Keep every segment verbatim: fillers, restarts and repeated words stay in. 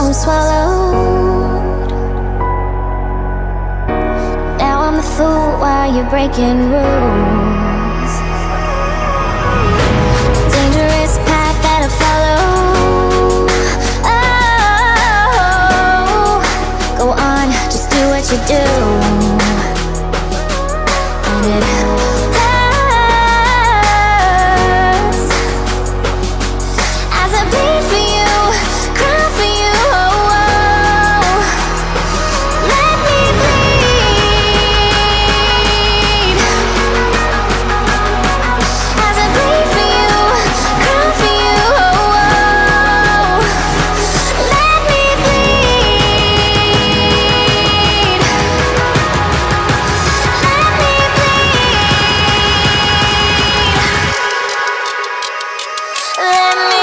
now I'm swallowed. Now I'm the fool while you're breaking rules. Dangerous path that I follow. Oh, go on, just do what you do. And it hurts as I bleed for you, cry for you. Oh, oh. Let me bleed as I bleed for you, cry for you. Oh, oh. Let me bleed. Let me Let me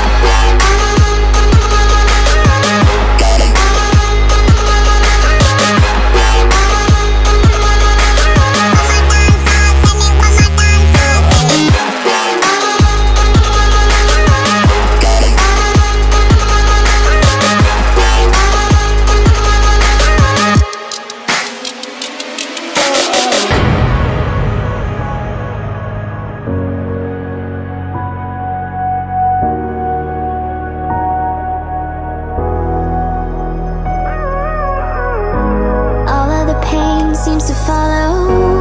all of the pain seems to follow,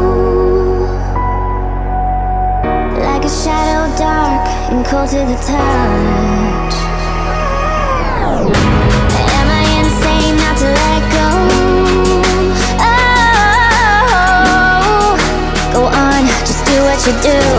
like a shadow dark and cold to the touch. Am I insane not to let go? Oh, go on, just do what you do.